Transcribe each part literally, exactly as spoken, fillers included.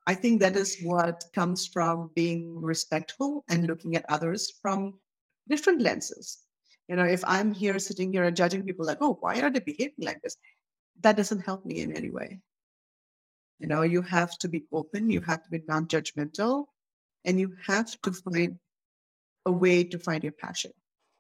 I think that is what comes from being respectful and looking at others from different lenses. You know, if I'm here sitting here and judging people like, oh, why are they behaving like this? That doesn't help me in any way. You know, you have to be open, you have to be non-judgmental, and you have to find a way to find your passion.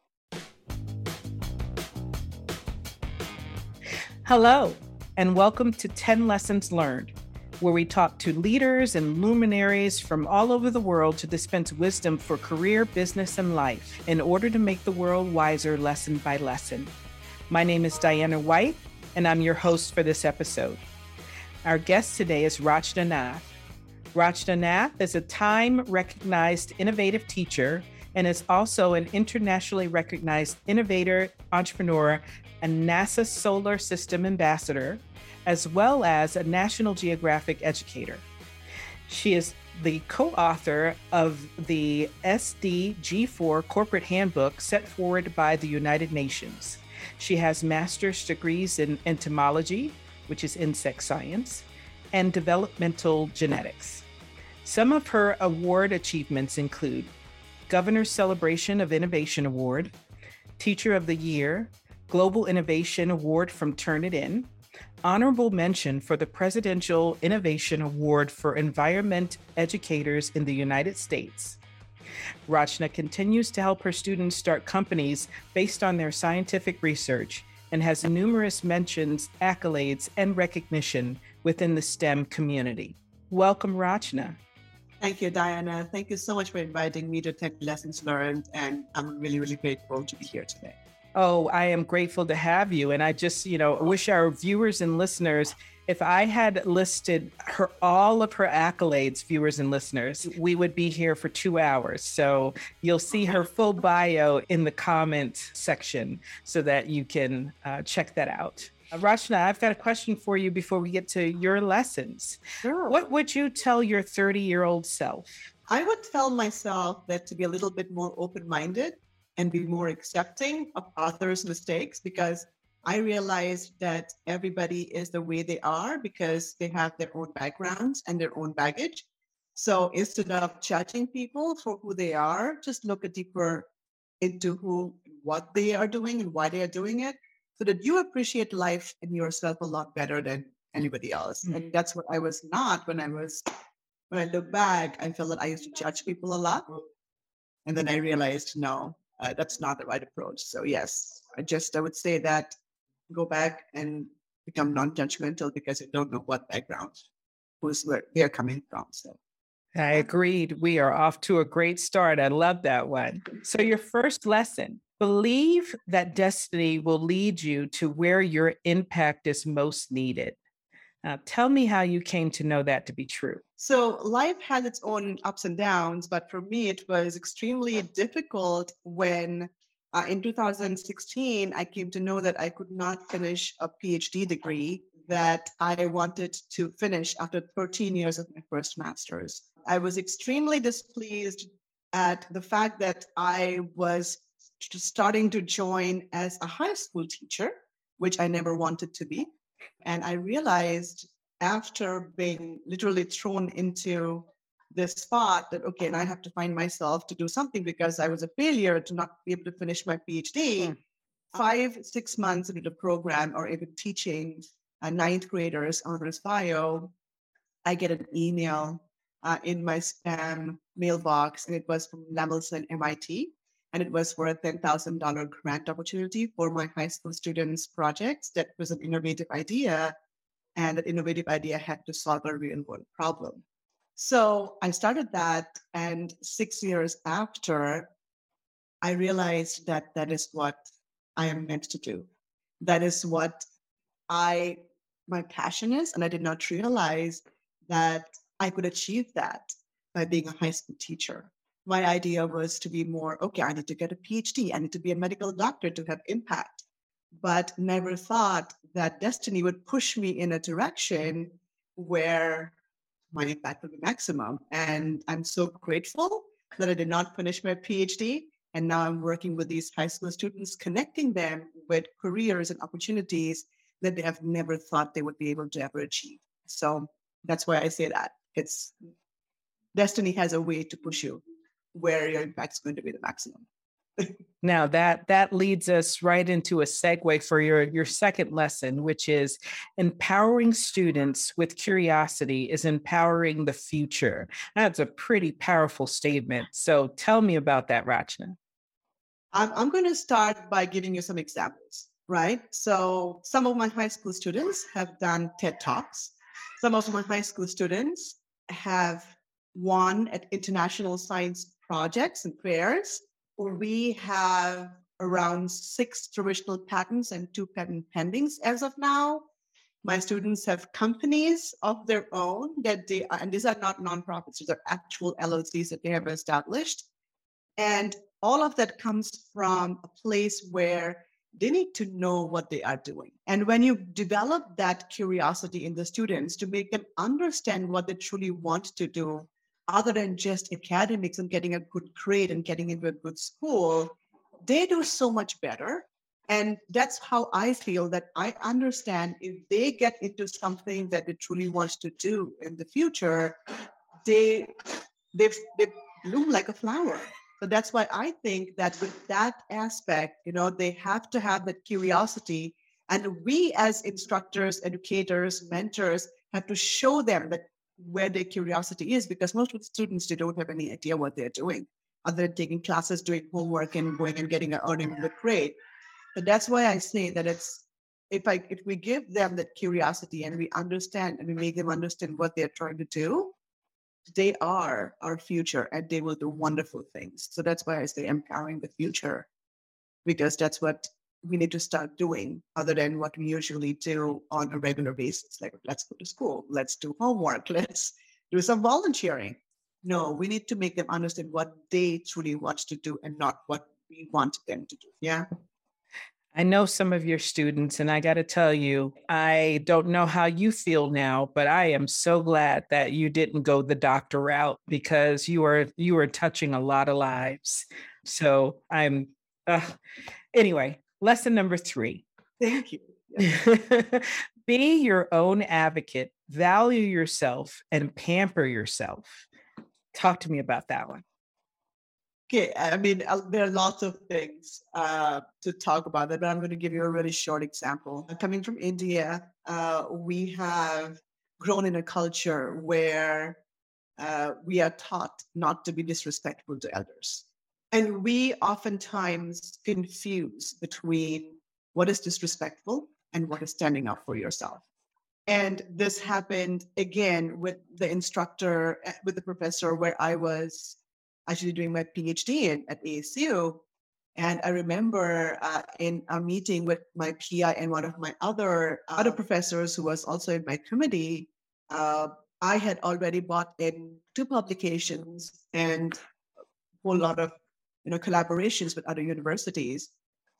Hello, and welcome to ten Lessons Learned, where we talk to leaders and luminaries from all over the world to dispense wisdom for career, business, and life in order to make the world wiser lesson by lesson. My name is Diana White, and I'm your host for this episode. Our guest today is Rachna Nath. Rachna Nath is a time-recognized innovative teacher and is also an internationally recognized innovator, entrepreneur, and NASA Solar System ambassador, as well as a National Geographic educator. She is the co-author of the S D G four Corporate Handbook set forward by the United Nations. She has master's degrees in entomology, which is insect science, and developmental genetics. Some of her award achievements include Governor's Celebration of Innovation Award, Teacher of the Year, Global Innovation Award from Turnitin, honorable mention for the Presidential Innovation Award for Environment Educators in the United States. Rachna continues to help her students start companies based on their scientific research and has numerous mentions, accolades, and recognition within the STEM community. Welcome, Rachna. Thank you, Diana. Thank you so much for inviting me to ten Lessons Learned, and I'm really, really grateful to be here today. Oh, I am grateful to have you. And I just, you know, wish our viewers and listeners, if I had listed her, all of her accolades, viewers and listeners, we would be here for two hours. So you'll see her full bio in the comment section so that you can uh, check that out. Uh, Rachna, I've got a question for you before we get to your lessons. Sure. What would you tell your thirty-year-old self? I would tell myself that to be a little bit more open-minded and be more accepting of others' mistakes, because I realized that everybody is the way they are because they have their own backgrounds and their own baggage. So instead of judging people for who they are, just look a deeper into who, what they are doing and why they are doing it, so that you appreciate life and yourself a lot better than anybody else. Mm-hmm. And that's what I was not when I was, when I look back, I feel that I used to judge people a lot. And then I realized, no, uh, that's not the right approach. So yes, I just, I would say that go back and become non-judgmental because you don't know what background, who's where they're coming from. So I agreed. We are off to a great start. I love that one. So your first lesson, believe that destiny will lead you to where your impact is most needed. Uh, tell me how you came to know that to be true. So life has its own ups and downs, but for me, it was extremely difficult when uh, in two thousand sixteen, I came to know that I could not finish a PhD degree that I wanted to finish after thirteen years of my first master's. I was extremely displeased at the fact that I was starting to join as a high school teacher, which I never wanted to be. And I realized after being literally thrown into this spot that, okay, and I have to find myself to do something because I was a failure to not be able to finish my PhD. Mm. Five, six months into the program or even teaching uh, ninth graders honors bio, I get an email uh, in my spam mailbox, and it was from Lemelson M I T. And it was for a ten thousand dollars grant opportunity for my high school students' projects. That was an innovative idea. And that innovative idea had to solve a real world problem. So I started that. And six years after, I realized that that is what I am meant to do. That is what I, my passion is. And I did not realize that I could achieve that by being a high school teacher. My idea was to be more, okay, I need to get a PhD. I need to be a medical doctor to have impact, but never thought that destiny would push me in a direction where my impact would be maximum. And I'm so grateful that I did not finish my PhD. And now I'm working with these high school students, connecting them with careers and opportunities that they have never thought they would be able to ever achieve. So that's why I say that. it's destiny has a way to push you where your impact is going to be the maximum. Now that that leads us right into a segue for your, your second lesson, which is empowering students with curiosity is empowering the future. That's a pretty powerful statement. So tell me about that, Rachna. I'm, I'm going to start by giving you some examples, right? So some of my high school students have done TED Talks. Some of my high school students have won at international science projects and fairs. We have around six provisional patents and two patent pendings as of now. My students have companies of their own that they are, and these are not nonprofits, these are actual L L Cs that they have established. And all of that comes from a place where they need to know what they are doing. And when you develop that curiosity in the students to make them understand what they truly want to do, other than just academics and getting a good grade and getting into a good school, they do so much better. And that's how I feel that I understand if they get into something that they truly want to do in the future, they, they, they bloom like a flower. So that's why I think that with that aspect, you know, they have to have that curiosity. And we as instructors, educators, mentors have to show them that where their curiosity is, because most of the students, they don't have any idea what they're doing other than taking classes, doing homework and going and getting an earning good grade. But that's why I say that it's, if I, if we give them that curiosity and we understand and we make them understand what they're trying to do, they are our future and they will do wonderful things. So that's why I say empowering the future, because that's what we need to start doing other than what we usually do on a regular basis. Like, let's go to school, let's do homework, let's do some volunteering. No, we need to make them understand what they truly want to do and not what we want them to do. Yeah. I know some of your students, and I got to tell you, I don't know how you feel now, but I am so glad that you didn't go the doctor route, because you are you are touching a lot of lives. So I'm uh, anyway. Lesson number three. Thank you. Yeah. Be your own advocate, value yourself, and pamper yourself. Talk to me about that one. Okay, I mean, there are lots of things uh, to talk about that, but I'm going to give you a really short example. Coming from India, uh, we have grown in a culture where uh, we are taught not to be disrespectful to elders. And we oftentimes confuse between what is disrespectful and what is standing up for yourself. And this happened again with the instructor, with the professor, where I was actually doing my PhD at A S U. And I remember uh, in a meeting with my P I and one of my other uh, other professors who was also in my committee, uh, I had already bought in two publications and a whole lot of you know, collaborations with other universities.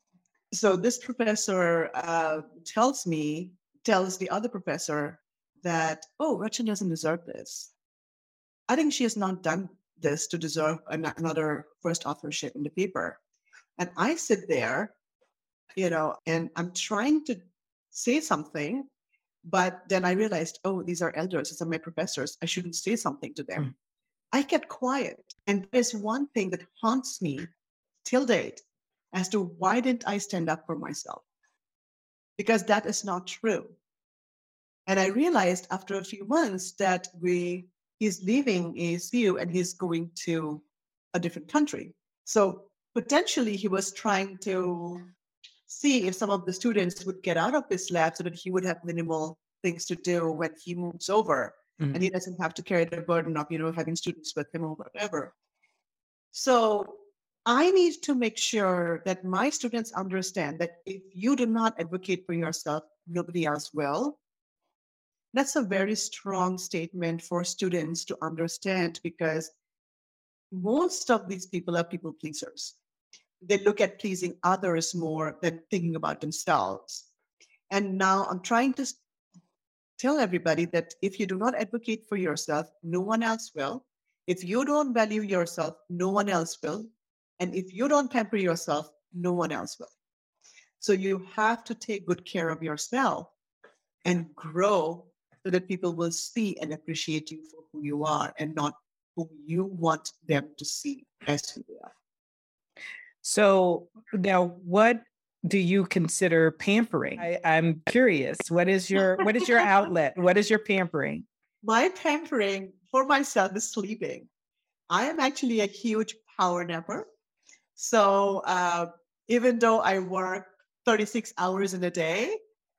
So this professor uh, tells me, tells the other professor that, oh, Rachna doesn't deserve this. I think she has not done this to deserve an- another first authorship in the paper. And I sit there, you know, and I'm trying to say something, but then I realized, oh, these are elders, these are my professors. I shouldn't say something to them. Mm. I kept quiet. And there's one thing that haunts me till date as to why didn't I stand up for myself? Because that is not true. And I realized after a few months that we he's leaving A S U and he's going to a different country. So potentially he was trying to see if some of the students would get out of this lab so that he would have minimal things to do when he moves over. Mm-hmm. And he doesn't have to carry the burden of, you know, having students with him or whatever. So I need to make sure that my students understand that if you do not advocate for yourself, nobody else will. That's a very strong statement for students to understand, because most of these people are people pleasers. They look at pleasing others more than thinking about themselves. And now I'm trying to tell everybody that if you do not advocate for yourself, no one else will. If you don't value yourself, no one else will. And if you don't pamper yourself, no one else will. So you have to take good care of yourself and grow so that people will see and appreciate you for who you are and not who you want them to see as who they are. So now what do you consider pampering? I, I'm curious. What is your what is your outlet? What is your pampering? My pampering for myself is sleeping. I am actually a huge power napper. So uh, even though I work thirty-six hours in a day,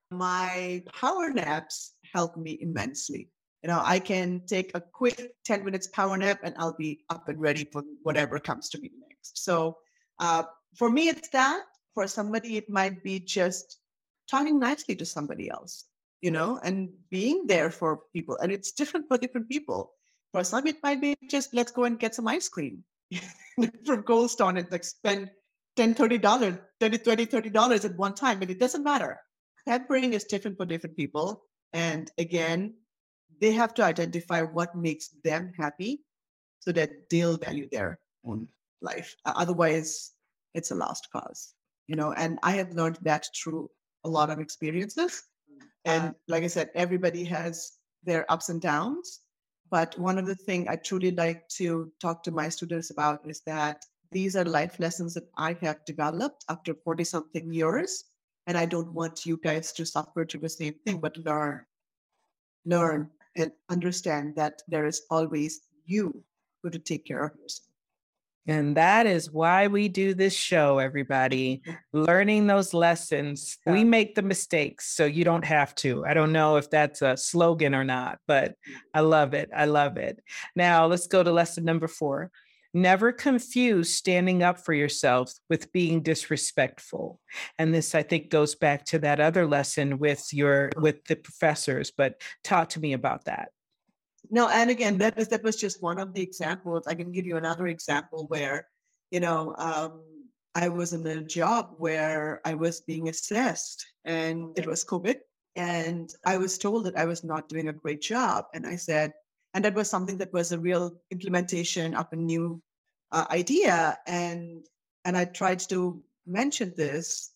my power naps help me immensely. You know, I can take a quick ten minutes power nap and I'll be up and ready for whatever comes to me next. So uh, for me, it's that. For somebody, it might be just talking nicely to somebody else, you know, and being there for people. And it's different for different people. For some, it might be just let's go and get some ice cream from Cold Stone and like spend ten, thirty dollars, thirty, twenty, thirty dollars at one time. And it doesn't matter. Pampering is different for different people. And again, they have to identify what makes them happy so that they'll value their own life. Uh, Otherwise, it's a lost cause, you know, and I have learned that through a lot of experiences. And like I said, everybody has their ups and downs. But one of the things I truly like to talk to my students about is that these are life lessons that I have developed after forty something years. And I don't want you guys to suffer to the same thing, but learn, learn and understand that there is always you who to take care of yourself. And that is why we do this show, everybody. Learning those lessons. We make the mistakes so you don't have to. I don't know if that's a slogan or not, but I love it. I love it. Now let's go to lesson number four. Never confuse standing up for yourself with being disrespectful. And this, I think, goes back to that other lesson with your with the professors, but talk to me about that. No, and again, that was that was just one of the examples. I can give you another example where, you know, um, I was in a job where I was being assessed, and it was COVID, and I was told that I was not doing a great job, and I said, and that was something that was a real implementation of a new uh, idea, and and I tried to mention this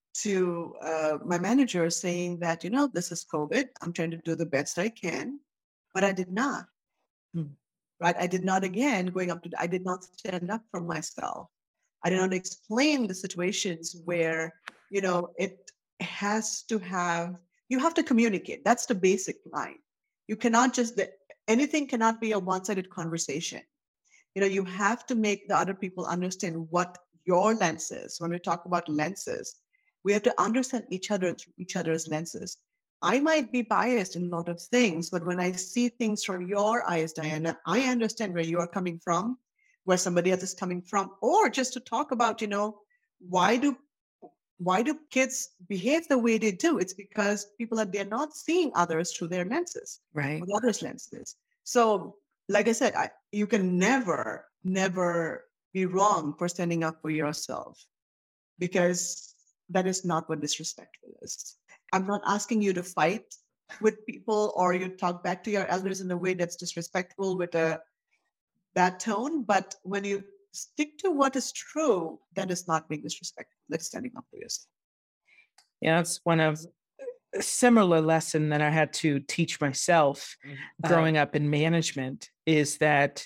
to uh, my manager, saying that, you know, this is COVID. I'm trying to do the best I can. But I did not, Hmm. right? I did not, again, going up to, I did not stand up for myself. I did not explain the situations where, you know, it has to have, you have to communicate. That's the basic line. You cannot just, anything cannot be a one-sided conversation. You know, you have to make the other people understand what your lens is. When we talk about lenses, we have to understand each other through each other's lenses. I might be biased in a lot of things, but when I see things from your eyes, Diana, I understand where you are coming from, where somebody else is coming from, or just to talk about, you know, why do why do kids behave the way they do? It's because people are they're not seeing others through their lenses, Right. with others' lenses. So, like I said, I, you can never, never be wrong for standing up for yourself, because that is not what disrespectful is. I'm not asking you to fight with people or you talk back to your elders in a way that's disrespectful with a bad tone. But when you stick to what is true, that is not being disrespectful. That's standing up for yourself. Yeah, it's one of a similar lesson that I had to teach myself growing up in management is that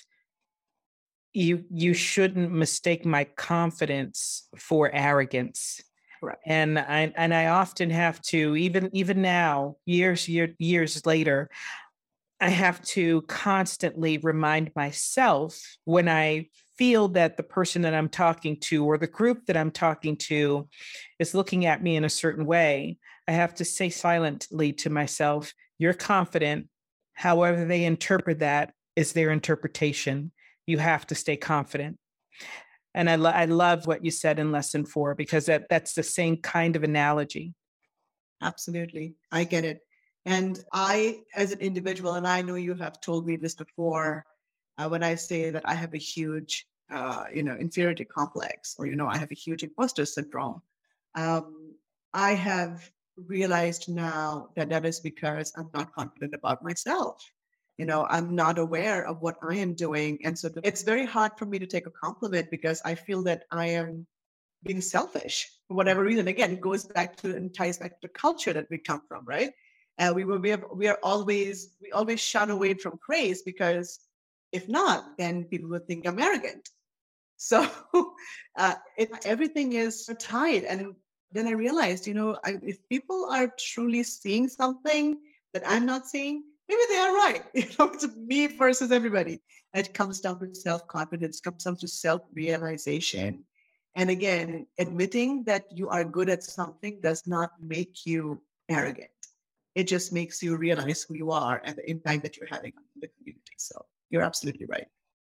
you you shouldn't mistake my confidence for arrogance. Correct. And I and I often have to, even even now, years year, years later, I have to constantly remind myself when I feel that the person that I'm talking to or the group that I'm talking to is looking at me in a certain way. I have to say silently to myself, "You're confident. However they interpret that is their interpretation. You have to stay confident." And I, lo- I love what you said in lesson four, because that, that's the same kind of analogy. Absolutely. I get it. And I, as an individual, and I know you have told me this before, uh, when I say that I have a huge, uh, you know, inferiority complex, or, you know, I have a huge imposter syndrome, um, I have realized now that that is because I'm not confident about myself. You know, I'm not aware of what I am doing. And so it's very hard for me to take a compliment because I feel that I am being selfish for whatever reason. Again, it goes back to and ties back to the culture that we come from, right? Uh, we were we, have, we are always we always shun away from praise because if not, then people would think I'm arrogant. So uh, it, everything is tied. And then I realized, you know, I, if people are truly seeing something that I'm not seeing, maybe they are right. You know, it's me versus everybody. It comes down to self-confidence, comes down to self-realization. And again, admitting that you are good at something does not make you arrogant. It just makes you realize who you are and the impact that you're having on the community. So you're absolutely right.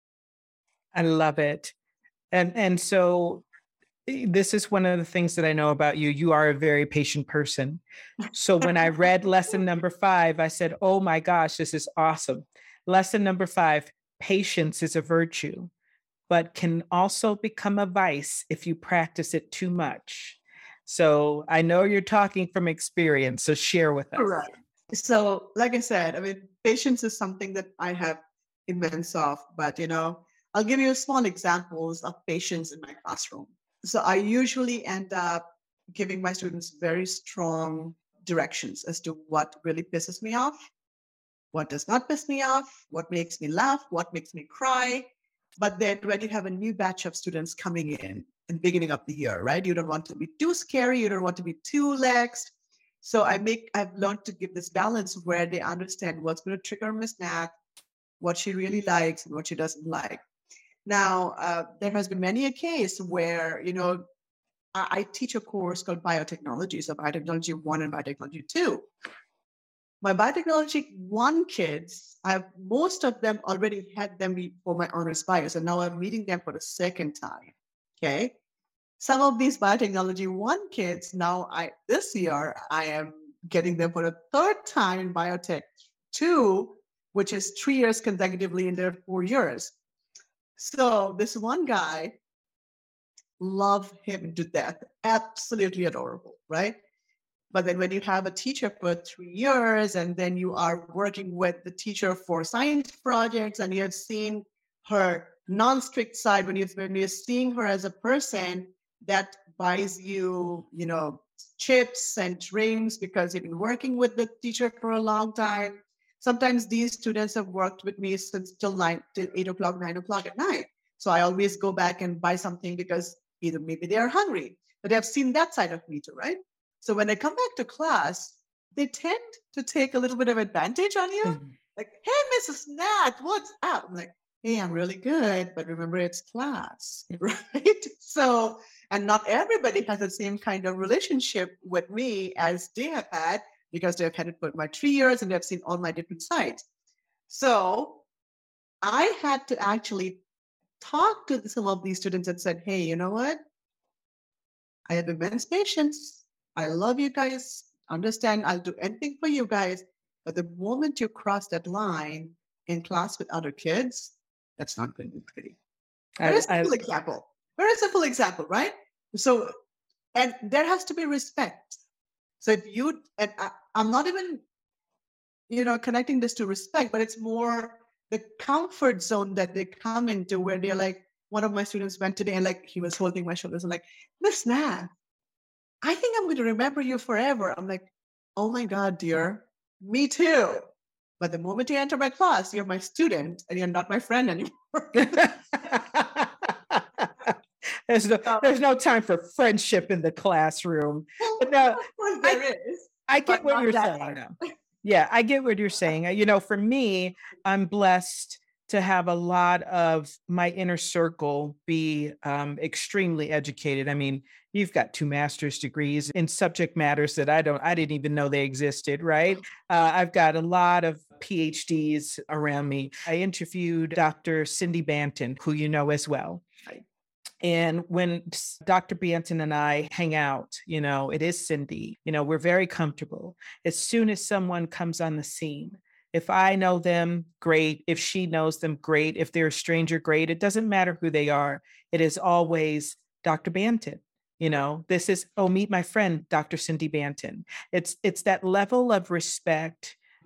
I love it. And and so this is one of the things that I know about you. You are a very patient person. So when I read lesson number five, I said, oh my gosh, this is awesome. Lesson number five, patience is a virtue, but can also become a vice if you practice it too much. So I know you're talking from experience, so share with us. Right. So like I said, I mean, patience is something that I have immense of, but you know, I'll give you small examples of patience in my classroom. So I usually end up giving my students very strong directions as to what really pisses me off, what does not piss me off, what makes me laugh, what makes me cry. But then when you have a new batch of students coming in in the beginning of the year, right? You don't want to be too scary. You don't want to be too lax. So I make, I've learned to give this balance where they understand what's going to trigger Miss Nat, what she really likes and what she doesn't like. Now, uh, there has been many a case where, you know, I, I teach a course called Biotechnology, so Biotechnology one and Biotechnology two. My Biotechnology one kids, I have most of them already had them for my honors bios, and now I'm meeting them for the second time. Okay. Some of these Biotechnology one kids, now I this year, I am getting them for the third time in Biotech two, which is three years consecutively in their four years. So this one guy, love him to death, absolutely adorable, right? But then when you have a teacher for three years and then you are working with the teacher for science projects and you have seen her non-strict side, when, you, when you're seeing her as a person that buys you, you know, chips and drinks because you've been working with the teacher for a long time. Sometimes these students have worked with me since till nine, till eight o'clock, nine o'clock at night. So I always go back and buy something because either maybe they are hungry, but they've seen that side of me too, right? So when I come back to class, they tend to take a little bit of advantage on you. Mm-hmm. Like, hey, Missus Nat, what's up? I'm like, hey, I'm really good, but remember it's class, right? So, and not everybody has the same kind of relationship with me as they have had, because they've had it for my three years and they've seen all my different sides. So I had to actually talk to some of these students and said, hey, you know what? I have immense patience. I love you guys. Understand, I'll do anything for you guys. But the moment you cross that line in class with other kids, that's not going to be pretty. Very I, simple I, example. Very simple example, right? So, and there has to be respect. So if you, and I, I'm not even, you know, connecting this to respect, but it's more the comfort zone that they come into where they're like, one of my students went today and like, he was holding my shoulders and like, Miss Nat, I think I'm going to remember you forever. I'm like, oh my God, dear, me too. But the moment you enter my class, you're my student and you're not my friend anymore. There's no, there's no time for friendship in the classroom. But no, well, there I, is. I get what you're saying. Yeah, I get what you're saying. You know, for me, I'm blessed to have a lot of my inner circle be um, extremely educated. I mean, you've got two master's degrees in subject matters that I don't, I didn't even know they existed, right? Uh, I've got a lot of P H Ds around me. I interviewed Doctor Cindy Banton, who you know as well. And when Doctor Banton and I hang out, you know, it is Cindy, you know, we're very comfortable. As soon as someone comes on the scene, if I know them, great. If she knows them, great. If they're a stranger, great. It doesn't matter who they are. It is always Doctor Banton. You know, this is, oh, meet my friend, Doctor Cindy Banton. It's, it's that level of respect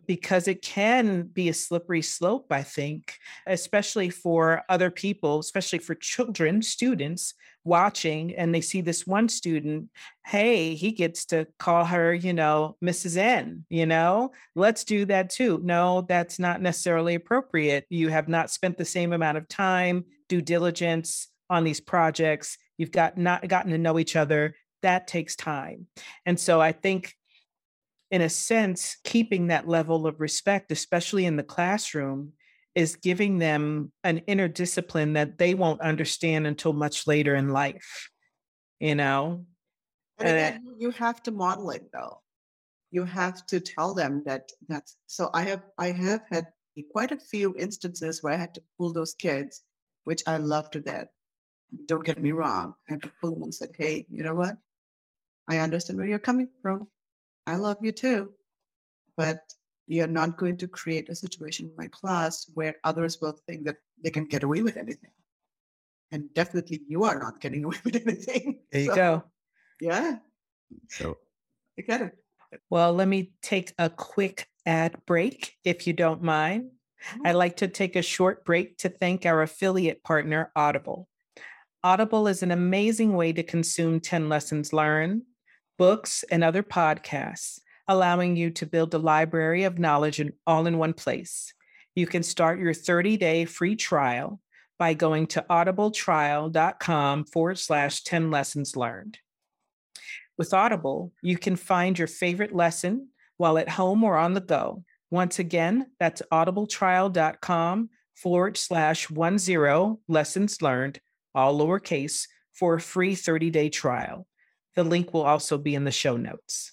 because it can be a slippery slope, I think, especially for other people, especially for children, students watching, and they see this one student, hey, he gets to call her, you know, Missus N, you know, let's do that too. No, that's not necessarily appropriate. You have not spent the same amount of time, due diligence on these projects. You've got not gotten to know each other. That takes time. And so I think, in a sense, keeping that level of respect, especially in the classroom, is giving them an inner discipline that they won't understand until much later in life, you know? And And again, you have to model it though. You have to tell them that that's so I have I have had quite a few instances where I had to pull those kids, which I love to death. Don't get me wrong. I had to pull them and said, hey, you know what? I understand where you're coming from. I love you too. But you're not going to create a situation in my class where others will think that they can get away with anything. And definitely you are not getting away with anything. there you So, go. yeah. So I get it. Well, let me take a quick ad break, if you don't mind. I'd like to take a short break to thank our affiliate partner, Audible. Audible is an amazing way to consume ten Lessons Learned, books, and other podcasts, allowing you to build a library of knowledge in, all in one place. You can start your thirty-day free trial by going to audibletrial.com forward slash 10 lessons learned. With Audible, you can find your favorite lesson while at home or on the go. Once again, that's audibletrial.com forward slash one zero lessons learned, all lowercase, for a free thirty-day trial. The link will also be in the show notes.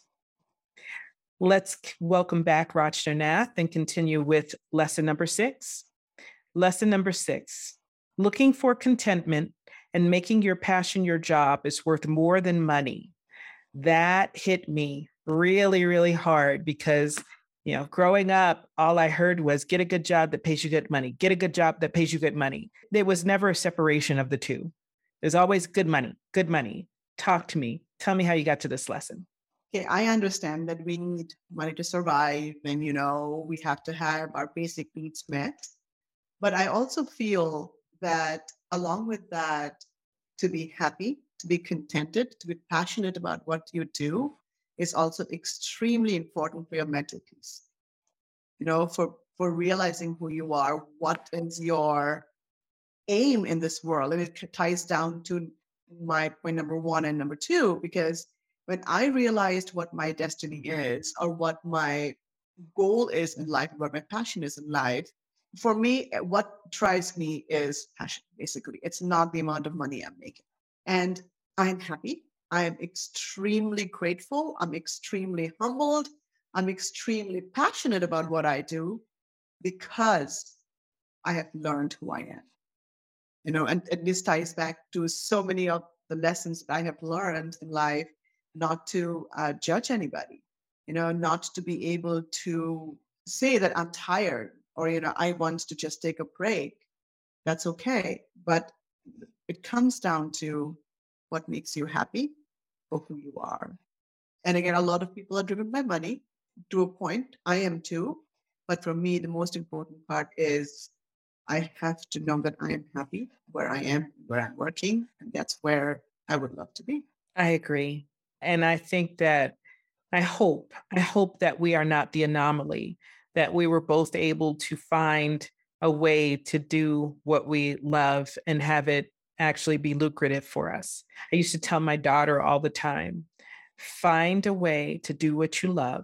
Let's welcome back Rachna Nath and continue with lesson number six. Lesson number six, looking for contentment and making your passion your job is worth more than money. That hit me really, really hard because, you know, growing up, all I heard was get a good job that pays you good money, get a good job that pays you good money. There was never a separation of the two. There's always good money, good money. Talk to me. Tell me how you got to this lesson. Okay, I understand that we need money to survive and, you know, we have to have our basic needs met. But I also feel that along with that, to be happy, to be contented, to be passionate about what you do is also extremely important for your mental peace. You know, for, for realizing who you are, what is your aim in this world. And it ties down to my point number one and number two, because when I realized what my destiny is or what my goal is in life, what my passion is in life, for me, what drives me is passion, basically. It's not the amount of money I'm making. And I'm happy. I am extremely grateful. I'm extremely humbled. I'm extremely passionate about what I do because I have learned who I am. You know, and, and this ties back to so many of the lessons that I have learned in life, not to uh, judge anybody, you know, not to be able to say that I'm tired or, you know, I want to just take a break. That's okay. But it comes down to what makes you happy or who you are. And again, a lot of people are driven by money to a point. I am too. But for me, the most important part is I have to know that I am happy where I am, where I'm working, and that's where I would love to be. I agree. And I think that I hope, I hope that we are not the anomaly, that we were both able to find a way to do what we love and have it actually be lucrative for us. I used to tell my daughter all the time, find a way to do what you love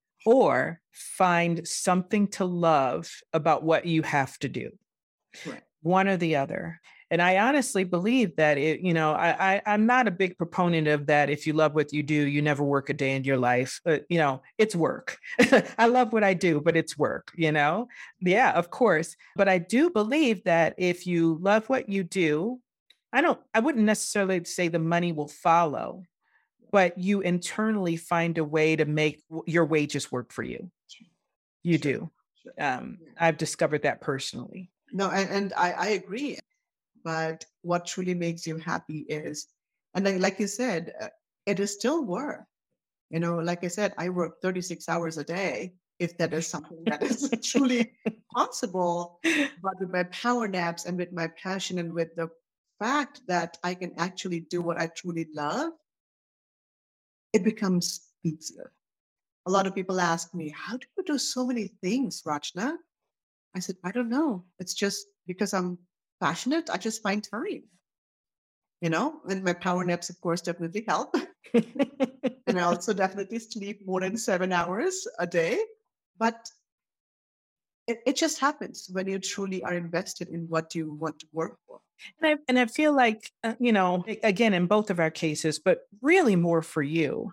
or find something to love about what you have to do. Right. One or the other. And I honestly believe that it, you know, I, I I'm not a big proponent of that. If you love what you do, you never work a day in your life. But, you know, it's work. I love what I do, but it's work, you know? Yeah, of course. But I do believe that if you love what you do, I don't, I wouldn't necessarily say the money will follow, but you internally find a way to make your wages work for you. You Sure. do. Sure. Um, Yeah. I've discovered that personally. No, and, and I, I agree. But what truly makes you happy is, and then, like you said, uh, it is still work. You know, like I said, I work thirty-six hours a day. if that is something that is truly possible. But with my power naps and with my passion and with the fact that I can actually do what I truly love, it becomes easier. A lot of people ask me, how do you do so many things, Rachna? I said, I don't know. It's just because I'm passionate, I just find time, you know, and my power naps, of course, definitely help. And I also definitely sleep more than seven hours a day. But it, it just happens when you truly are invested in what you want to work for. And I, and I feel like, uh, you know, a- again, in both of our cases, but really more for you,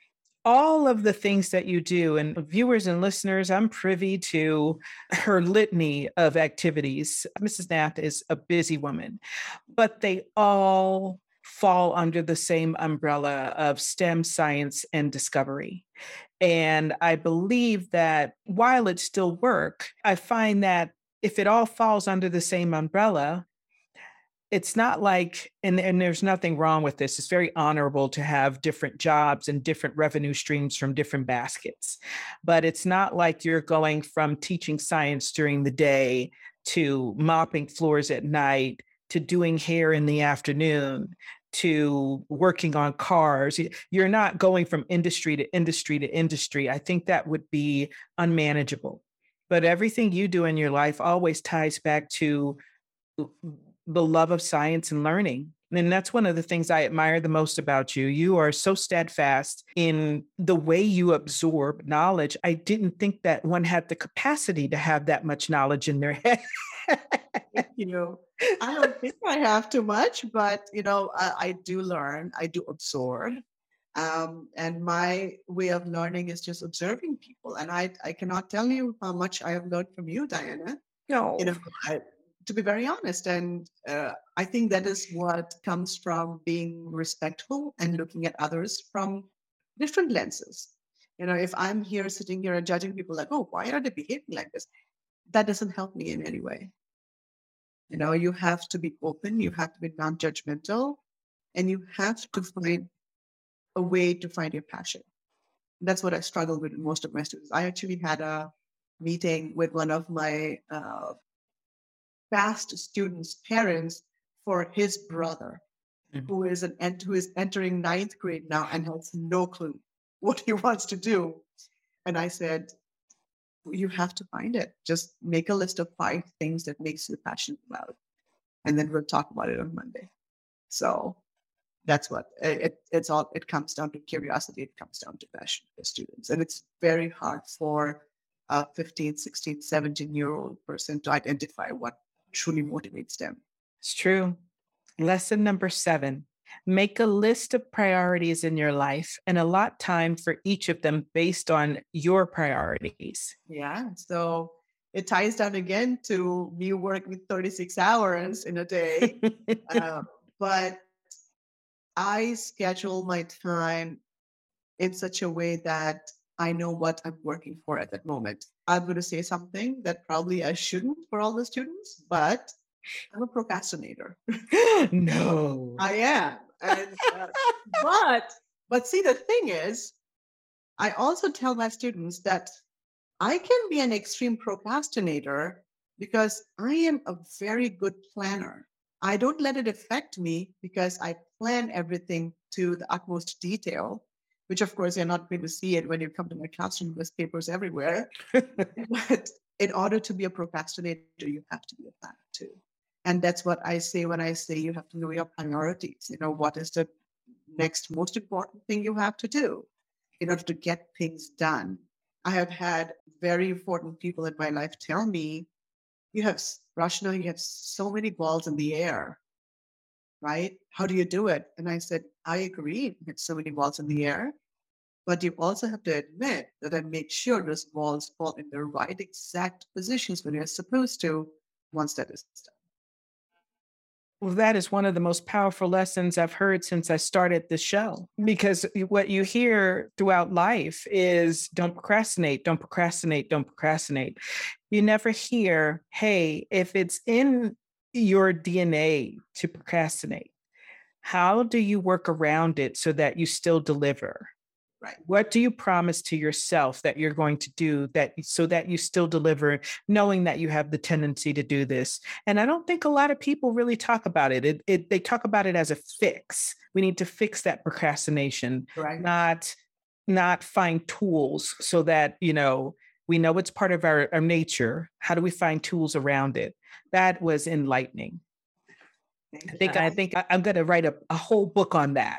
all of the things that you do, and viewers and listeners, I'm privy to her litany of activities. Missus Nath is a busy woman, but they all fall under the same umbrella of STEM, science, and discovery. And I believe that while it's still work, I find that if it all falls under the same umbrella, it's not like, and, and there's nothing wrong with this. It's very honorable to have different jobs and different revenue streams from different baskets. But it's not like you're going from teaching science during the day to mopping floors at night to doing hair in the afternoon to working on cars. You're not going from industry to industry to industry. I think that would be unmanageable. But everything you do in your life always ties back to the love of science and learning. And that's one of the things I admire the most about you. You are so steadfast in the way you absorb knowledge. I didn't think that one had the capacity to have that much knowledge in their head. You know, I don't think I have too much, but you know, I, I do learn, I do absorb. Um, and my way of learning is just observing people. And I, I cannot tell you how much I have learned from you, Diana. No. You know, I, to be very honest. And uh, I think that is what comes from being respectful and looking at others from different lenses. You know, if I'm here sitting here and judging people like, oh, why are they behaving like this? That doesn't help me in any way. You know, you have to be open, you have to be non-judgmental, and you have to find a way to find your passion. That's what I struggle with most of my students. I actually had a meeting with one of my uh, past students' parents for his brother, mm-hmm. who is an who is entering ninth grade now and has no clue what he wants to do. And I said, you have to find it. Just make a list of five things that makes you passionate about, and then we'll talk about it on Monday. So that's what it, it's all. It comes down to curiosity. It comes down to passion for students, and it's very hard for a fifteen, sixteen, seventeen year old person to identify what truly motivates them. It's true. Lesson number seven. Make a list of priorities in your life and allot time for each of them based on your priorities. Yeah. So it ties down again to me working thirty-six hours in a day. uh, but I schedule my time in such a way that I know what I'm working for at that moment. I'm going to say something that probably I shouldn't for all the students, but I'm a procrastinator. No. I am. And, uh, but, but see, the thing is, I also tell my students that I can be an extreme procrastinator because I am a very good planner. I don't let it affect me because I plan everything to the utmost detail, which of course you're not going to see it when you come to my classroom. There's papers everywhere. But in order to be a procrastinator, you have to be a planner too. And that's what I say when I say you have to know your priorities. You know, what is the next most important thing you have to do in order to get things done? I have had very important people in my life tell me, you have, Rachna, you have so many balls in the air, right? How do you do it? And I said, I agree, you have so many balls in the air, but you also have to admit that I make sure those balls fall in the right exact positions when you're supposed to once that is done. Well, that is one of the most powerful lessons I've heard since I started the show, because what you hear throughout life is don't procrastinate, don't procrastinate, don't procrastinate. You never hear, hey, if it's in your D N A to procrastinate, how do you work around it so that you still deliver? Right. What do you promise to yourself that you're going to do that so that you still deliver, knowing that you have the tendency to do this? And I don't think a lot of people really talk about it. It, it they talk about it as a fix. We need to fix that procrastination, Right. not not find tools so that, you know, we know it's part of our, our nature. How do we find tools around it? That was enlightening. I think I think I- I'm going to write a, a whole book on that.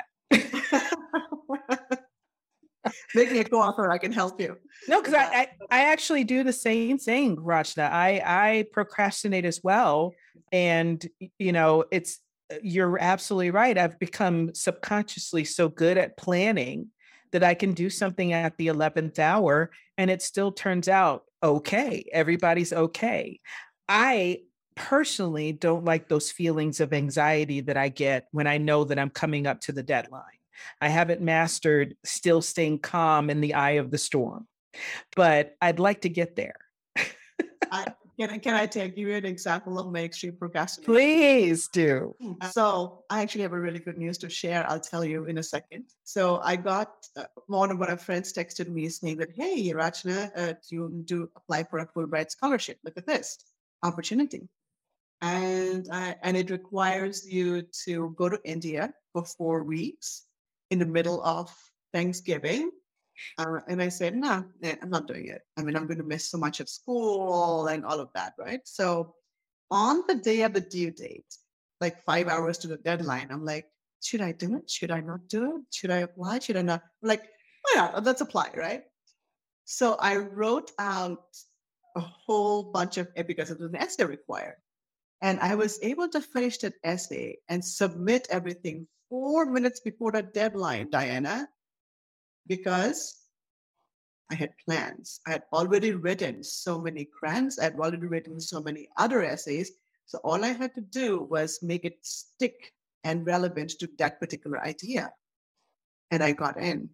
Make me a co-author. I can help you. No, because I, I I actually do the same thing, Rachna. I I procrastinate as well, and you know, it's you're absolutely right. I've become subconsciously so good at planning that I can do something at the eleventh hour, and it still turns out okay. Everybody's okay. I personally don't like those feelings of anxiety that I get when I know that I'm coming up to the deadline. I haven't mastered still staying calm in the eye of the storm, but I'd like to get there. I, can, I, can I take you an example of my extreme procrastination? Please do. So I actually have a really good news to share. I'll tell you in a second. So I got uh, one of my friends texted me saying that, hey, Rachna, uh, you do apply for a Fulbright scholarship. Look at this opportunity. And I, and it requires you to go to India for four weeks in the middle of Thanksgiving. Uh, and I said, no, nah, I'm not doing it. I mean, I'm going to miss so much of school and all of that, right? So on the day of the due date, like five hours to the deadline, I'm like, should I do it? Should I not do it? Should I apply? Should I not? I'm like, why not? Let's apply, right? So I wrote out a whole bunch of, because it was an essay required. And I was able to finish that essay and submit everything four minutes before the deadline, Diana, because I had plans. I had already written so many grants. I had already written so many other essays. So all I had to do was make it stick and relevant to that particular idea. And I got in.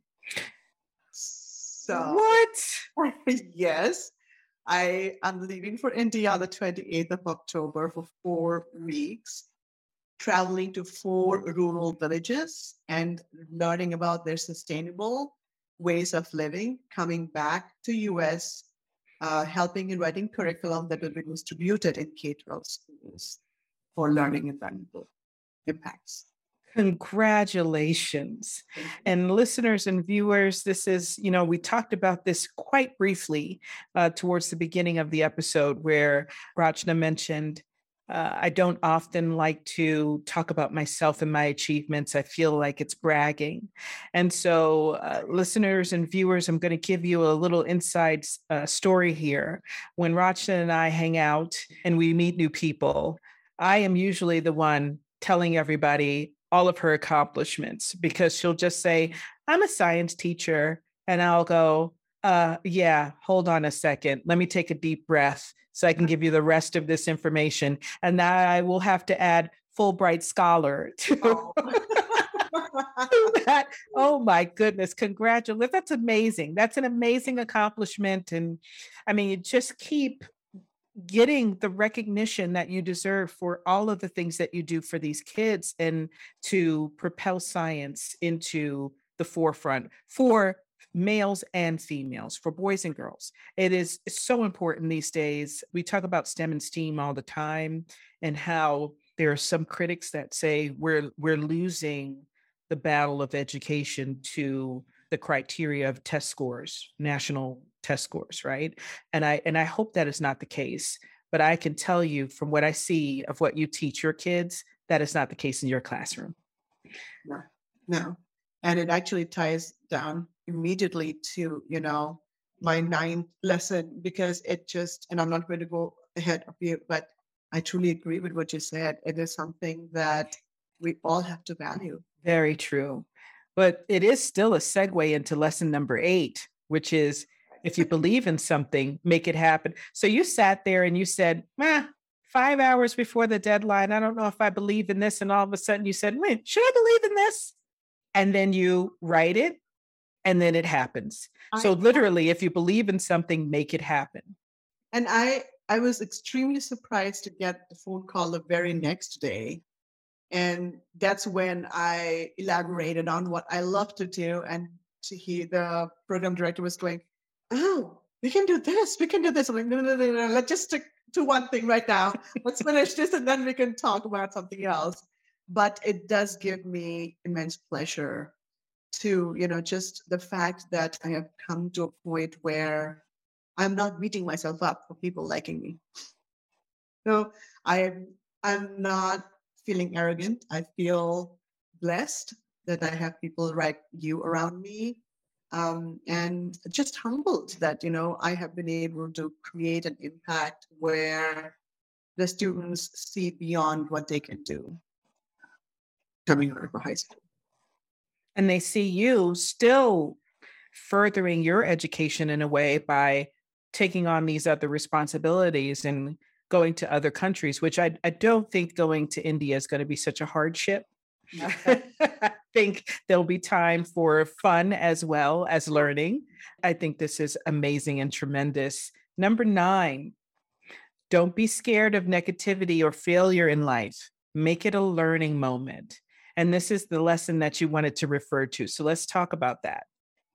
So what? Yes. I am leaving for India on the twenty-eighth of October for four weeks, traveling to four rural villages and learning about their sustainable ways of living, coming back to U S, uh, helping in writing curriculum that will be distributed in K twelve schools for learning environmental impacts. Congratulations. And listeners and viewers, this is, you know, we talked about this quite briefly uh, towards the beginning of the episode where Rachna mentioned, uh, I don't often like to talk about myself and my achievements. I feel like it's bragging. And so uh, listeners and viewers, I'm going to give you a little inside uh, story here. When Rachna and I hang out and we meet new people, I am usually the one telling everybody all of her accomplishments, because she'll just say, I'm a science teacher. And I'll go, uh, yeah, hold on a second. Let me take a deep breath so I can give you the rest of this information. And now I will have to add Fulbright scholar to oh. that. Oh my goodness. Congratulations. That's amazing. That's an amazing accomplishment. And I mean, you just keep getting the recognition that you deserve for all of the things that you do for these kids and to propel science into the forefront for males and females, for boys and girls. It is so important these days. We talk about STEM and STEAM all the time and how there are some critics that say we're we're losing the battle of education to the criteria of test scores, national test scores, right? And I and I hope that is not the case. But I can tell you from what I see of what you teach your kids, that is not the case in your classroom. No, no. And it actually ties down immediately to, you know, my ninth lesson, because it just, and I'm not going to go ahead of you, but I truly agree with what you said. It is something that we all have to value. Very true. But it is still a segue into lesson number eight, which is if you believe in something, make it happen. So you sat there and you said, ah, five hours before the deadline, I don't know if I believe in this. And all of a sudden you said, wait, should I believe in this? And then you write it and then it happens. I, so literally, if you believe in something, make it happen. And I, I was extremely surprised to get the phone call the very next day. And that's when I elaborated on what I love to do and he, the program director was going, oh, we can do this, we can do this. I'm like, no, no, no, no, let's just stick to one thing right now. Let's finish this and then we can talk about something else. But it does give me immense pleasure to, you know, just the fact that I have come to a point where I'm not beating myself up for people liking me. No, I'm I'm not feeling arrogant. I feel blessed that I have people like you around me, um, and just humbled that, you know, I have been able to create an impact where the students see beyond what they can do coming out of high school. And they see you still furthering your education in a way by taking on these other responsibilities and going to other countries, which I, I don't think going to India is going to be such a hardship. I think there'll be time for fun as well as learning. I think this is amazing and tremendous. Number nine, don't be scared of negativity or failure in life. Make it a learning moment. And this is the lesson that you wanted to refer to. So let's talk about that.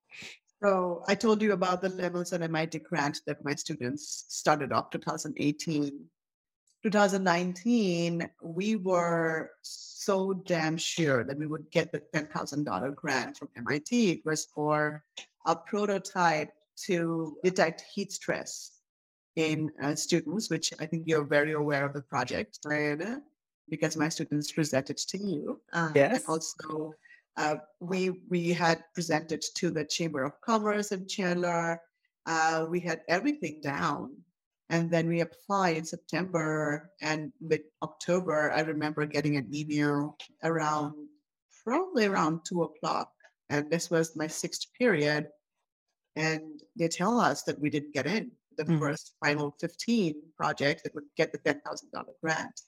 So I told you about the Levels at M I T grant that my students started off twenty eighteen. twenty nineteen, we were so damn sure that we would get the ten thousand dollars grant from M I T. It was for a prototype to detect heat stress in uh, students, which I think you're very aware of the project, Diana, because my students presented to you. Uh, yes. And also, uh, we we had presented to the Chamber of Commerce in Chandler. Uh, we had everything down. And then we apply in September, and mid October, I remember getting an email around, probably around two o'clock. And this was my sixth period. And they tell us that we didn't get in the mm-hmm. first final fifteen project that would get the ten thousand dollars grant.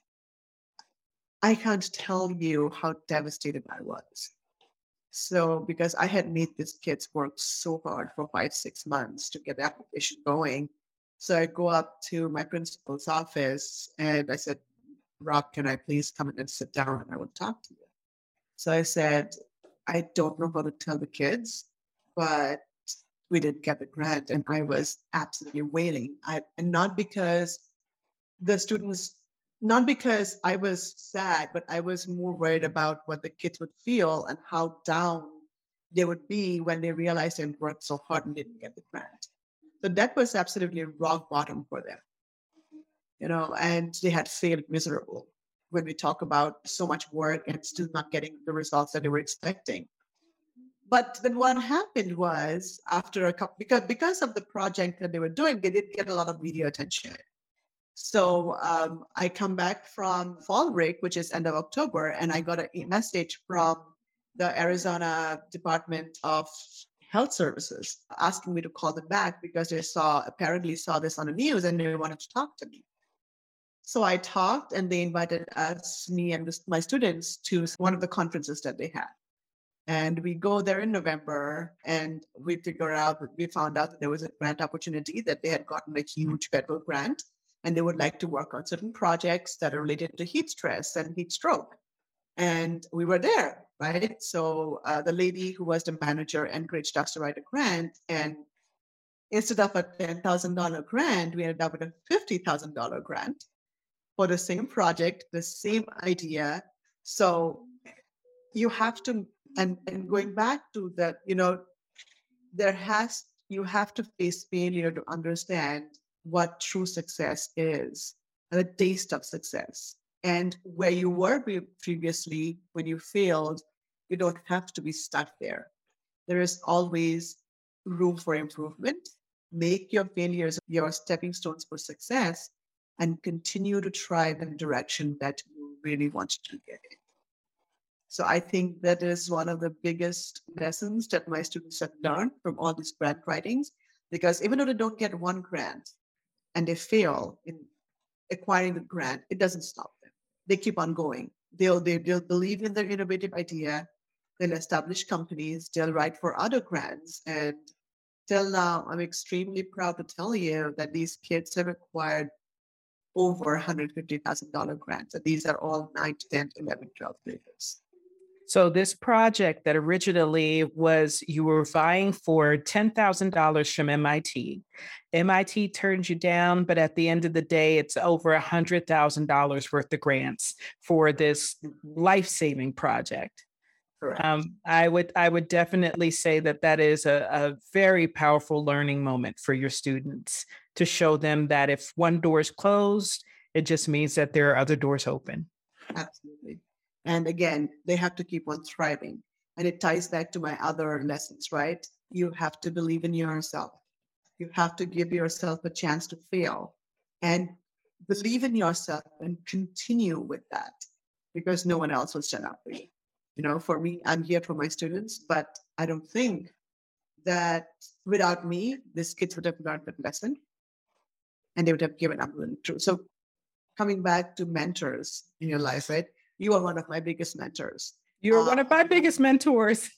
I can't tell you how devastated I was. So, because I had made these kids work so hard for five, six months to get the application going. So I go up to my principal's office and I said, Rob, can I please come in and sit down and I will talk to you? So I said, I don't know how to tell the kids, but we didn't get the grant. And I was absolutely wailing. I, and not because the students, not because I was sad, but I was more worried about what the kids would feel and how down they would be when they realized they worked so hard and didn't get the grant. So that was absolutely rock bottom for them, you know, and they had failed miserable when we talk about so much work and still not getting the results that they were expecting. But then what happened was after a couple, because, because of the project that they were doing, they did get a lot of media attention. So um, I come back from fall break, which is end of October, and I got a message from the Arizona Department of Health Services asking me to call them back because they saw, apparently saw this on the news and they wanted to talk to me. So I talked and they invited us, me and my students, to one of the conferences that they had. And we go there in November and we figure out, we found out that there was a grant opportunity, that they had gotten a huge federal grant and they would like to work on certain projects that are related to heat stress and heat stroke. And we were there, right? So uh, the lady who was the manager encouraged us to write a grant. And instead of a ten thousand dollars grant, we ended up with a fifty thousand dollars grant for the same project, the same idea. So you have to, and, and going back to that, you know, there has, you have to face failure to understand what true success is, the taste of success. And where you were previously, when you failed, you don't have to be stuck there. There is always room for improvement. Make your failures your stepping stones for success and continue to try in the direction that you really want to get in. So I think that is one of the biggest lessons that my students have learned from all these grant writings, because even though they don't get one grant and they fail in acquiring the grant, it doesn't stop them. They keep on going. They'll, they, they'll believe in their innovative idea. They'll establish companies. They'll write for other grants. And till now, I'm extremely proud to tell you that these kids have acquired over one hundred fifty thousand dollars grants. And these are all nine, ten, eleven, twelve graders. So this project that originally was you were vying for ten thousand dollars from M I T. M I T turned you down, but at the end of the day, it's over one hundred thousand dollars worth of grants for this life-saving project. Correct. Um, I would I would definitely say that that is a, a very powerful learning moment for your students to show them that if one door is closed, it just means that there are other doors open. Absolutely. And again, they have to keep on thriving. And it ties back to my other lessons, right? You have to believe in yourself. You have to give yourself a chance to fail and believe in yourself and continue with that because no one else will stand up for you. You know, for me, I'm here for my students, but I don't think that without me, these kids would have learned that lesson and they would have given up really true. So coming back to mentors in your life, right? You are one of my biggest mentors. You're uh, one of my biggest mentors.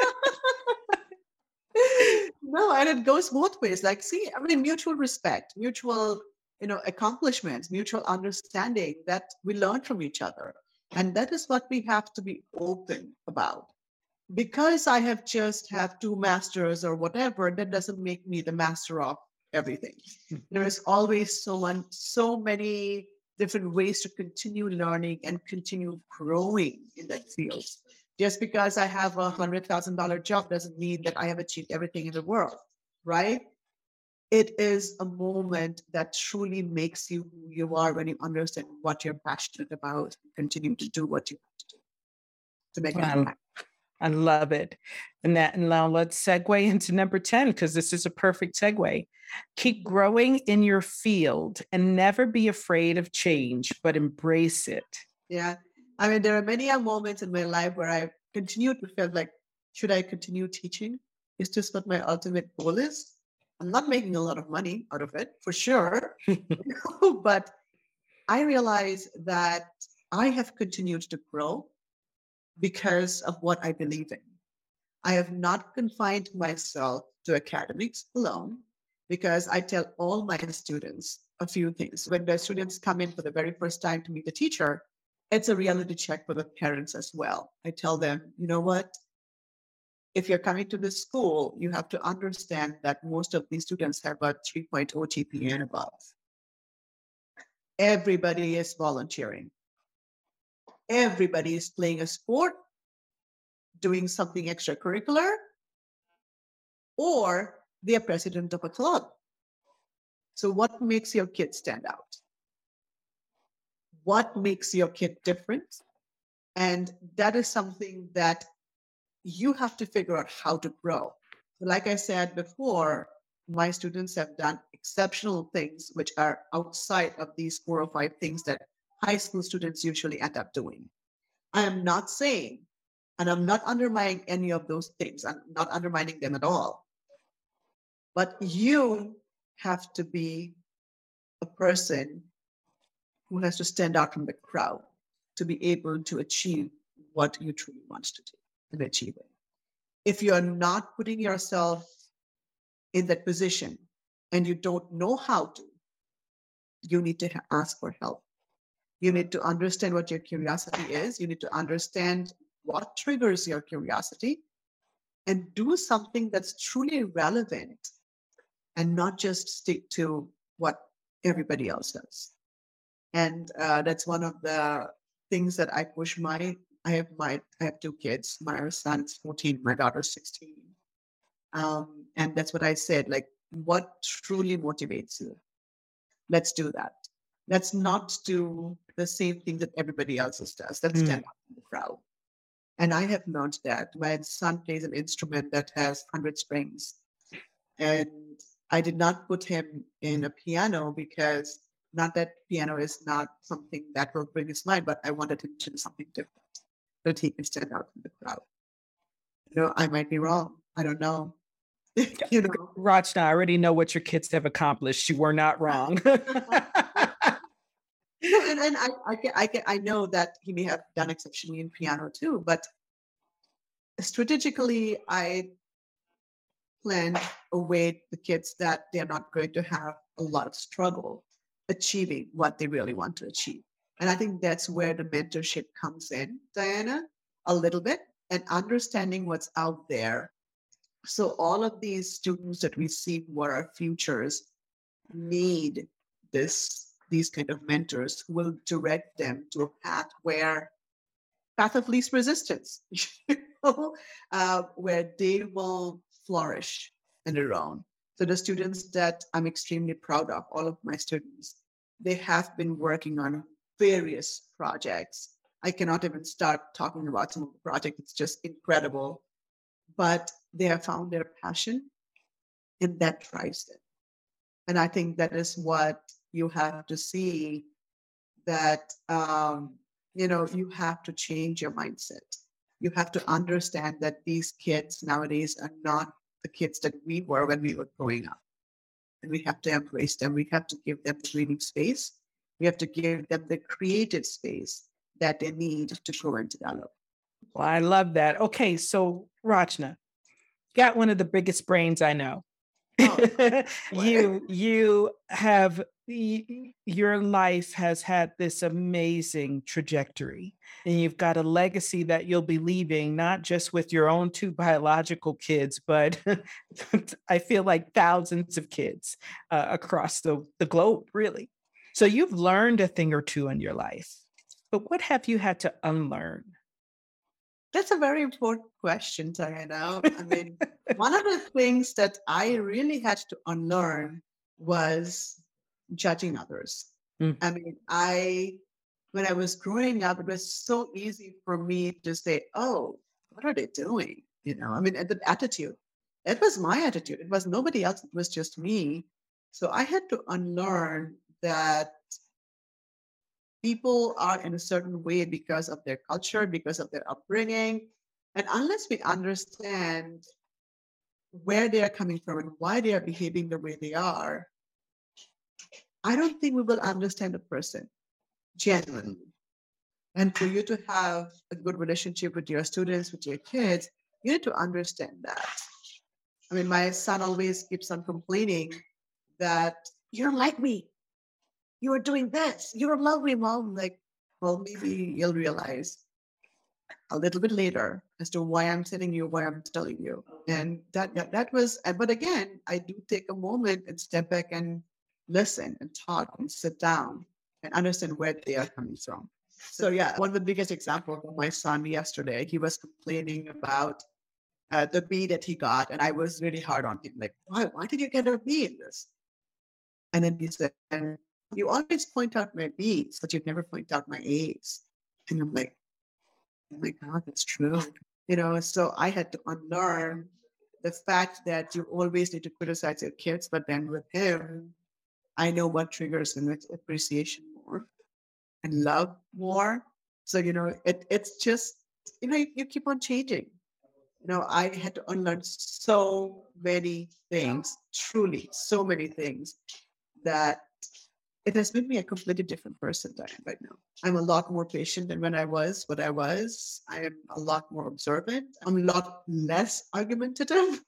No, and it goes both ways. Like, see, I mean, mutual respect, mutual, you know, accomplishments, mutual understanding that we learn from each other. And that is what we have to be open about. Because I have just have two masters or whatever, that doesn't make me the master of everything. There is always so one, so many different ways to continue learning and continue growing in that field. Just because I have a one hundred thousand dollars job doesn't mean that I have achieved everything in the world, right? It is a moment that truly makes you who you are when you understand what you're passionate about and continue to do what you have to do to make wow. it happen. I love it. And that, and now let's segue into number ten, because this is a perfect segue. Keep growing in your field and never be afraid of change, but embrace it. Yeah. I mean, there are many moments in my life where I continue to feel like, should I continue teaching? Is this what my ultimate goal is? I'm not making a lot of money out of it, for sure. But I realize that I have continued to grow because of what I believe in. I have not confined myself to academics alone because I tell all my students a few things. When the students come in for the very first time to meet a teacher, it's a reality check for the parents as well. I tell them, you know what? If you're coming to this school, you have to understand that most of these students have a three point oh G P A and above. Everybody is volunteering. Everybody is playing a sport, doing something extracurricular, or they're president of a club. So what makes your kid stand out? What makes your kid different? And that is something that you have to figure out how to grow. Like I said before, my students have done exceptional things which are outside of these four or five things that high school students usually end up doing. I am not saying, and I'm not undermining any of those things. I'm not undermining them at all. But you have to be a person who has to stand out from the crowd to be able to achieve what you truly want to do and achieve it. If you're not putting yourself in that position and you don't know how to, you need to ask for help. You need to understand what your curiosity is. You need to understand what triggers your curiosity and do something that's truly relevant and not just stick to what everybody else does. And uh, that's one of the things that I push my, I have my, I have two kids. My son's fourteen, my daughter's sixteen. Um, and that's what I said, like, what truly motivates you? Let's do that. Let's not do the same thing that everybody else does. Let's mm. stand up in the crowd. And I have learned that my son plays an instrument that has one hundred strings. And I did not put him in a piano because not that piano is not something that will bring his mind, but I wanted him to do something different that he can stand out in the crowd. You know, I might be wrong. I don't know. You know, Rachna, I already know what your kids have accomplished. You were not wrong. and and I, I, can, I, can, I know that he may have done exceptionally in piano too, but strategically, I planned a way the kids that they're not going to have a lot of struggle achieving what they really want to achieve. And I think that's where the mentorship comes in, Diana. a little bit and understanding what's out there. So all of these students that we see who are our futures need this, these kind of mentors who will direct them to a path where path of least resistance, you know, uh, where they will flourish in their own. So the students that I'm extremely proud of, all of my students, they have been working on various projects. I cannot even start talking about some of the projects. It's just incredible. But they have found their passion and that drives them. And I think that is what you have to see, that, um, you know, you have to change your mindset. You have to understand that these kids nowadays are not the kids that we were when we were growing up. And we have to embrace them. We have to give them the breathing space. We have to give them the creative space that they need to grow and develop. Well, I love that. Okay, so Rachna, got one of the biggest brains I know. Oh, you you have your life has had this amazing trajectory, and you've got a legacy that you'll be leaving, not just with your own two biological kids, but I feel like thousands of kids uh, across the, the globe, really. So you've learned a thing or two in your life, but what have you had to unlearn? That's a very important question, Diana. I mean, one of the things that I really had to unlearn was judging others. Mm. I mean, I, when I was growing up, it was so easy for me to say, oh, what are they doing? You know, I mean, the attitude, it was my attitude. It was nobody else. It was just me. So I had to unlearn that people are in a certain way because of their culture, because of their upbringing. And unless we understand where they are coming from and why they are behaving the way they are, I don't think we will understand a person genuinely. And for you to have a good relationship with your students, with your kids, you need to understand that. I mean, my son always keeps on complaining that you don't like me. You are doing this. You're lovely, mom. Like, well, maybe you'll realize a little bit later as to why I'm telling you, why I'm telling you. And that, that, that was, but again, I do take a moment and step back and listen and talk and sit down and understand where they are coming from. So yeah, one of the biggest examples of my son yesterday, he was complaining about uh, the B that he got. And I was really hard on him. Like, why, why did you get a B in this? And then he said, you always point out my B's, but you never point out my A's. And I'm like, oh my God, that's true. You know, so I had to unlearn the fact that you always need to criticize your kids, but then with him, I know what triggers him. It's appreciation more and love more. So, you know, it it's just, you know, you, you keep on changing. You know, I had to unlearn so many things, truly so many things, that it has made me a completely different person that I am right now. I'm a lot more patient than when I was what I was. I am a lot more observant. I'm a lot less argumentative.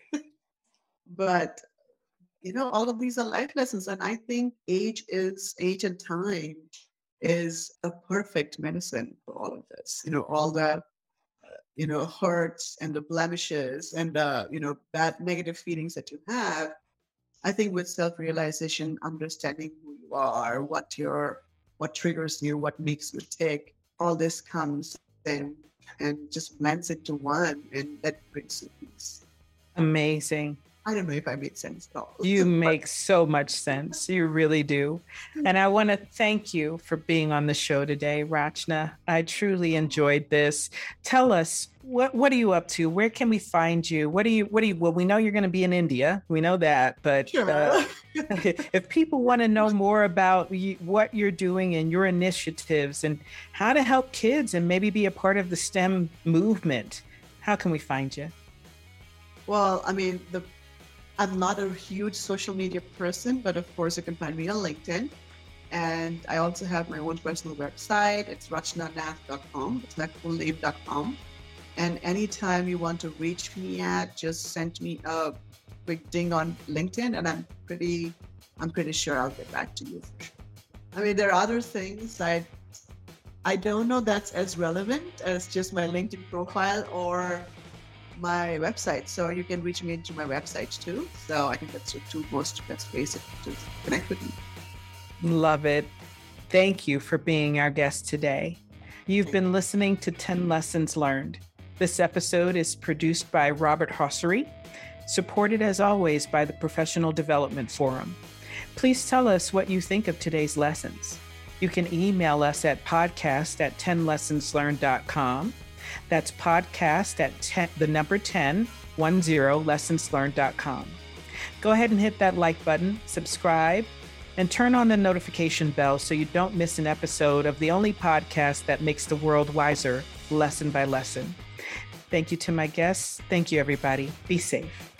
But, you know, all of these are life lessons. And I think age is, age and time is a perfect medicine for all of this. You know, all the, uh, you know, hurts and the blemishes and the, you know, bad negative feelings that you have. I think with self-realization, understanding who you are, what your, what triggers you, what makes you tick, all this comes in and just blends into one, and that brings you peace. Amazing. I don't know if I made sense at all. You make so much sense. You really do. And I want to thank you for being on the show today, Rachna. I truly enjoyed this. Tell us, what what are you up to? Where can we find you? What do you, what do you, well, we know you're going to be in India. We know that. But sure. uh, if people want to know more about you, what you're doing and your initiatives and how to help kids and maybe be a part of the STEM movement, how can we find you? Well, I mean, the I'm not a huge social media person, but of course you can find me on LinkedIn. And I also have my own personal website. It's rachna nath dot com. It's my full name dot com. And anytime you want to reach me at, just send me a quick ding on LinkedIn, and I'm pretty, I'm pretty sure I'll get back to you. I mean, there are other things. I, I don't know that's as relevant as just my LinkedIn profile or my website. So you can reach me into my website too. So I think that's the two most best ways to connect with me. Love it. Thank you for being our guest today. You've been listening to ten Lessons Learned. This episode is produced by Robert Hossery, supported as always by the Professional Development Forum. Please tell us what you think of today's lessons. You can email us at podcast at ten lessons learned dot com. That's podcast at ten, the number ten, one zero, lessons learned dot com. Go ahead and hit that like button, subscribe, and turn on the notification bell so you don't miss an episode of the only podcast that makes the world wiser, lesson by lesson. Thank you to my guests. Thank you, everybody. Be safe.